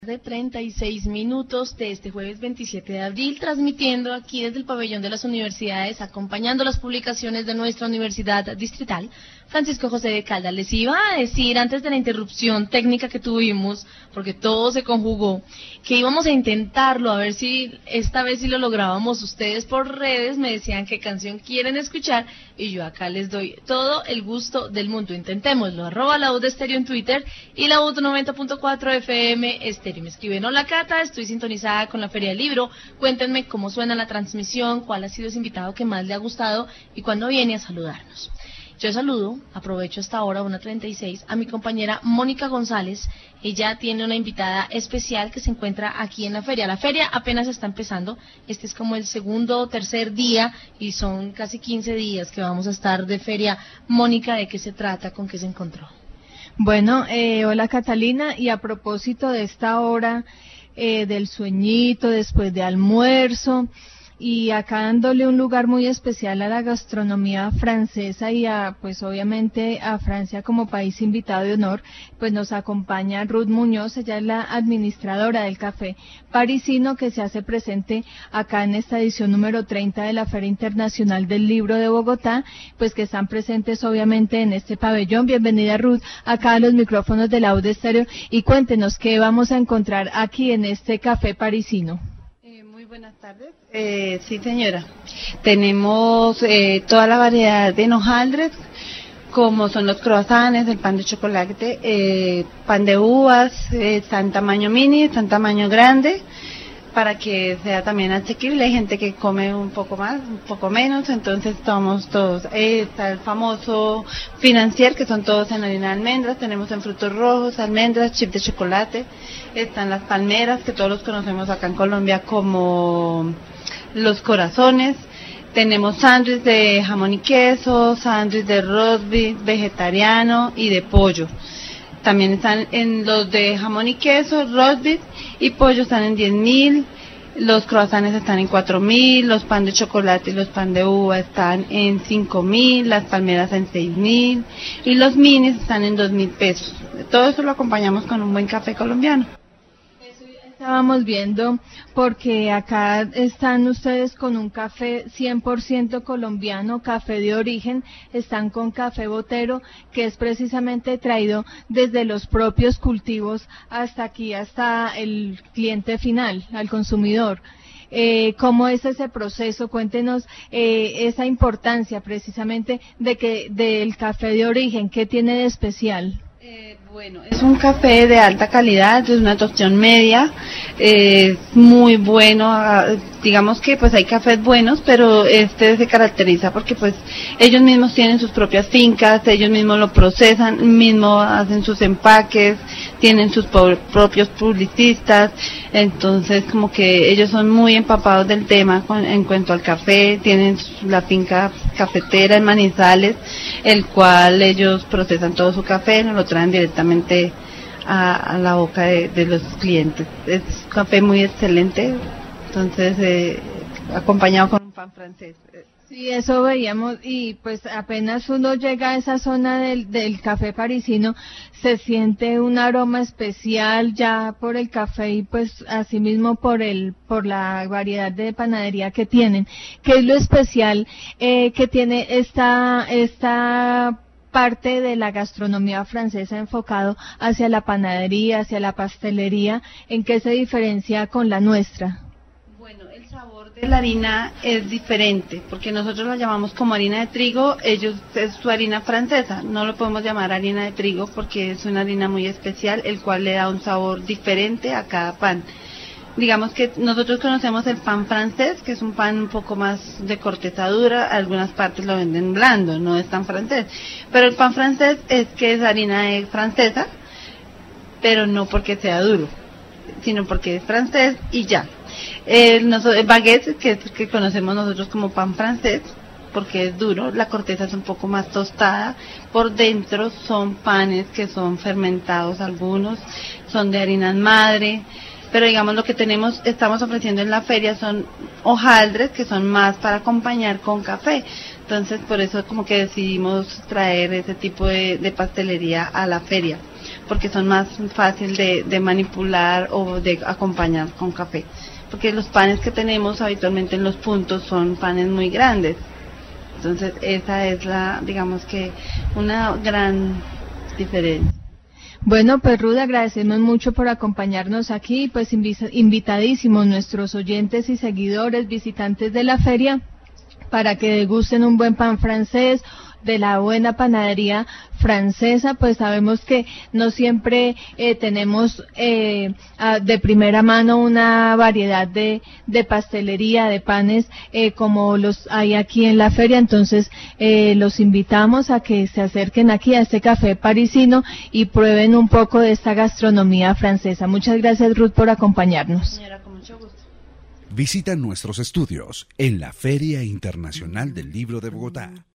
De 36 minutos de este jueves 27 de abril, transmitiendo aquí desde el pabellón de las universidades, acompañando las publicaciones de nuestra Universidad Distrital, Francisco José de Caldas. Les iba a decir antes de la interrupción técnica que tuvimos, porque todo se conjugó, que íbamos a intentarlo, a ver si esta vez sí lo lográbamos. Ustedes por redes me decían qué canción quieren escuchar y yo acá les doy todo el gusto del mundo. Intentémoslo, @laudestéreo en Twitter y laud 90.4 FM Estéreo. Me escriben: hola Cata, estoy sintonizada con la Feria del Libro, cuéntenme cómo suena la transmisión, cuál ha sido ese invitado que más le ha gustado y cuándo viene a saludarnos. Yo saludo, aprovecho esta hora, 1:36, a mi compañera Mónica González. Ella tiene una invitada especial que se encuentra aquí en la feria. La feria apenas está empezando, este es como el segundo o tercer día y son casi 15 días que vamos a estar de feria. Mónica, ¿de qué se trata? ¿Con qué se encontró? Bueno, hola Catalina, y a propósito de esta hora del sueñito después de almuerzo, y acá dándole un lugar muy especial a la gastronomía francesa y pues obviamente a Francia como país invitado de honor, pues nos acompaña Ruth Muñoz. Ella es la administradora del Café Parisino, que se hace presente acá en esta edición número 30 de la Feria Internacional del Libro de Bogotá, pues que están presentes obviamente en este pabellón. Bienvenida Ruth, acá a los micrófonos de Laud Estéreo, y cuéntenos qué vamos a encontrar aquí en este Café Parisino. Buenas tardes. Sí, señora. Tenemos toda la variedad de hojaldres, como son los croissants, el pan de chocolate, pan de uvas, está en tamaño mini, está en tamaño grande, para que sea también asequible. Hay gente que come un poco más, un poco menos, entonces tomamos todos. Está el famoso financier, que son todos en harina de almendras, tenemos en frutos rojos, almendras, chip de chocolate. Están las palmeras, que todos los conocemos acá en Colombia como los corazones. Tenemos sándwich de jamón y queso, sándwich de roast beef, vegetariano y de pollo. También están en los de jamón y queso, roast beef y pollo están en 10.000, los croissants están en 4.000, los pan de chocolate y los pan de uva están en 5.000, las palmeras en 6.000 y los minis están en 2.000 pesos. Todo eso lo acompañamos con un buen café colombiano. Estábamos viendo, porque acá están ustedes con un café 100% colombiano, café de origen, están con café botero, que es precisamente traído desde los propios cultivos hasta aquí, hasta el cliente final, al consumidor. ¿Cómo es ese proceso? Cuéntenos esa importancia precisamente del café de origen, ¿qué tiene de especial? Bueno, es un café de alta calidad, es una tostión media, muy bueno. Digamos que pues hay cafés buenos, pero este se caracteriza porque pues ellos mismos tienen sus propias fincas, ellos mismos lo procesan, mismos hacen sus empaques, tienen sus propios publicistas, entonces como que ellos son muy empapados del tema en cuanto al café. Tienen la finca cafetera en Manizales, el cual ellos procesan todo su café, nos lo traen directamente a la boca de los clientes. Es un café muy excelente, entonces acompañado con un pan francés. Sí, eso veíamos, y pues apenas uno llega a esa zona del café parisino, se siente un aroma especial ya por el café y pues asimismo por la variedad de panadería que tienen. ¿Qué es lo especial que tiene esta parte de la gastronomía francesa enfocado hacia la panadería, hacia la pastelería? ¿En qué se diferencia con la nuestra? Bueno, el sabor de la harina es diferente, porque nosotros la llamamos como harina de trigo, ellos es su harina francesa. No lo podemos llamar harina de trigo porque es una harina muy especial, el cual le da un sabor diferente a cada pan. Digamos que nosotros conocemos el pan francés, que es un pan un poco más de corteza dura, algunas partes lo venden blando, no es tan francés. Pero el pan francés es que es harina francesa, pero no porque sea duro, sino porque es francés y ya. El baguette, que es el que conocemos nosotros como pan francés, porque es duro, la corteza es un poco más tostada, por dentro son panes que son fermentados, algunos son de harinas madre, pero digamos lo que estamos ofreciendo en la feria son hojaldres que son más para acompañar con café. Entonces por eso como que decidimos traer ese tipo de pastelería a la feria, porque son más fácil de manipular o de acompañar con café. Porque los panes que tenemos habitualmente en los puntos son panes muy grandes. Entonces esa es digamos que una gran diferencia. Bueno, pues Ruth, agradecemos mucho por acompañarnos aquí, pues invitadísimos nuestros oyentes y seguidores, visitantes de la feria, para que degusten un buen pan francés, de la buena panadería francesa. Pues sabemos que no siempre tenemos de primera mano una variedad de pastelería, de panes como los hay aquí en la feria. Entonces los invitamos a que se acerquen aquí a este café parisino y prueben un poco de esta gastronomía francesa. Muchas gracias, Ruth, por acompañarnos. Señora, con mucho gusto. Visita nuestros estudios en la Feria Internacional del Libro de Bogotá.